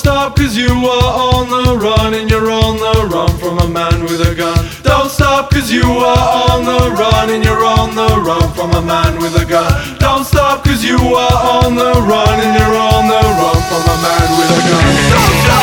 stop cause you are on the run, and you're on the run from a man with a gun. Don't stop cause you are on the run, and you're on the run from a man with a gun. Don't stop cause you are on the run, and you're on the run from a man with a gun. Don't stop.